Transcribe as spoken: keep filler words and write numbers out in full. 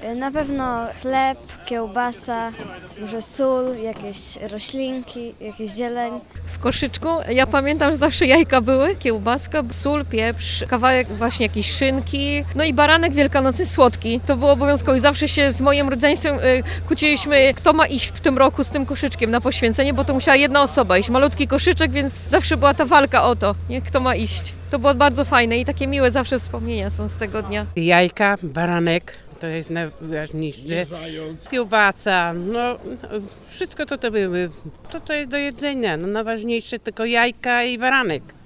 Na pewno chleb, kiełbasa, może sól, jakieś roślinki, jakieś zieleń. W koszyczku ja pamiętam, że zawsze jajka były, kiełbaska, sól, pieprz, kawałek właśnie jakiejś szynki, no i baranek wielkanocny słodki. To było obowiązkowe i zawsze się z moim rodzeństwem y, kłóciliśmy, kto ma iść w tym roku z tym koszyczkiem na poświęcenie, bo to musiała jedna osoba iść. Malutki koszyczek, więc zawsze była ta walka o to, nie? Kto ma iść. To było bardzo fajne i takie miłe zawsze wspomnienia są z tego dnia. Jajka, baranek. To jest najważniejsze. Kiełbasa, no wszystko to to były. To to jest do jedzenia. No najważniejsze tylko jajka i baranek.